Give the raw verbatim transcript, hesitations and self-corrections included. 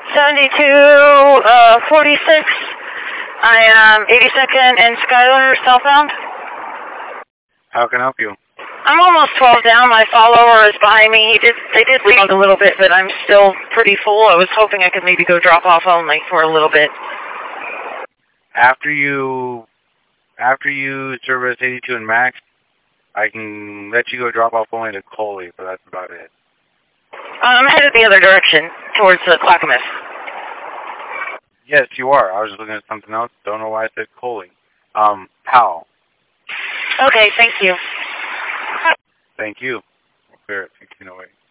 seventy-two, uh, forty-six. I am eighty-second and Skylar, southbound. How can I help you? I'm almost twelve down. My follower is behind me. He did, they did leave a little bit, but I'm still pretty full. I was hoping I could maybe go drop off only for a little bit. After you, after you service eighty-two and max, I can let you go drop off only to Coley, but that's about it. I'm headed the other direction, towards uh, Clackamas. Yes, you are. I was just looking at something else. Don't know why I said Coley. Um, Powell. Okay, thank you. Thank you. Spirit sixteen oh eight.